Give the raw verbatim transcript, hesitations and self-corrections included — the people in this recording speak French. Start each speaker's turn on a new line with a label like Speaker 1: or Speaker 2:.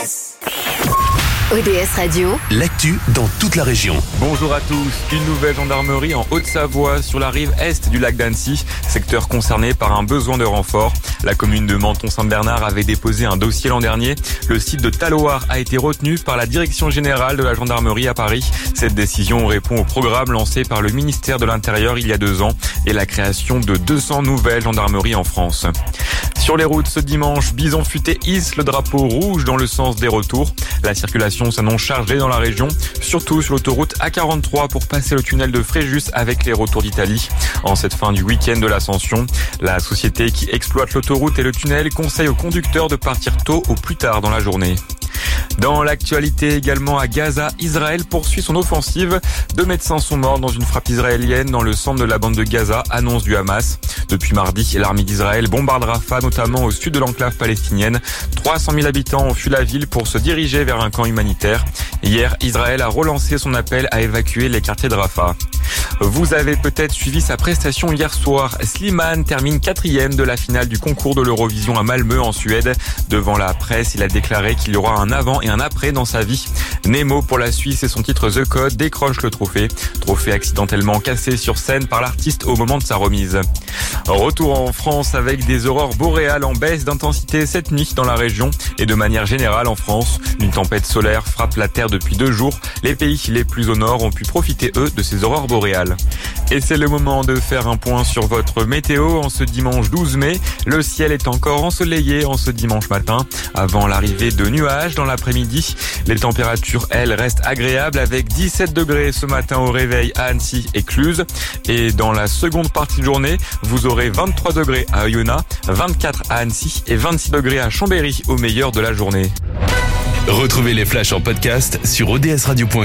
Speaker 1: S. O D S Radio,
Speaker 2: l'actu dans toute la région.
Speaker 3: Bonjour à tous. Une nouvelle gendarmerie en Haute-Savoie sur la rive est du lac d'Annecy, secteur concerné par un besoin de renfort. La commune de Menton-Saint-Bernard avait déposé un dossier l'an dernier. Le site de Talloires a été retenu par la direction générale de la gendarmerie à Paris. Cette décision répond au programme lancé par le ministère de l'Intérieur il y a deux ans et la création de deux cents nouvelles gendarmeries en France. Sur les routes ce dimanche, Bison Futé hisse le drapeau rouge dans le sens des retours. La circulation s'annonce chargée dans la région, surtout sur l'autoroute A quarante-trois pour passer le tunnel de Fréjus avec les retours d'Italie. En cette fin du week-end de l'Ascension, la société qui exploite l'autoroute et le tunnel conseille aux conducteurs de partir tôt ou plus tard dans la journée. Dans l'actualité également à Gaza, Israël poursuit son offensive. Deux médecins sont morts dans une frappe israélienne dans le centre de la bande de Gaza, annonce du Hamas. Depuis mardi, l'armée d'Israël bombarde Rafah, notamment au sud de l'enclave palestinienne. trois cent mille habitants ont fui la ville pour se diriger vers un camp humanitaire. Hier, Israël a relancé son appel à évacuer les quartiers de Rafah. Vous avez peut-être suivi sa prestation hier soir. Slimane termine quatrième de la finale du concours de l'Eurovision à Malmö en Suède. Devant la presse, il a déclaré qu'il y aura un avant et un après dans sa vie. Nemo pour la Suisse et son titre The Code décroche le trophée. Trophée accidentellement cassé sur scène par l'artiste au moment de sa remise. Retour en France avec des aurores boréales en baisse d'intensité cette nuit dans la région et de manière générale en France. Une tempête solaire frappe la Terre depuis deux jours. Les pays les plus au nord ont pu profiter eux de ces aurores boréales. Et c'est le moment de faire un point sur votre météo en ce dimanche douze mai. Le ciel est encore ensoleillé en ce dimanche matin avant l'arrivée de nuages dans l'après-midi. Les températures, elles, restent agréables avec dix-sept degrés ce matin au réveil à Annecy et Cluse. Et dans la seconde partie de journée, vous aurez vingt-trois degrés à Oyonnax, vingt-quatre à Annecy et vingt-six degrés à Chambéry au meilleur de la journée.
Speaker 2: Retrouvez les flashs en podcast sur o d s radio point com.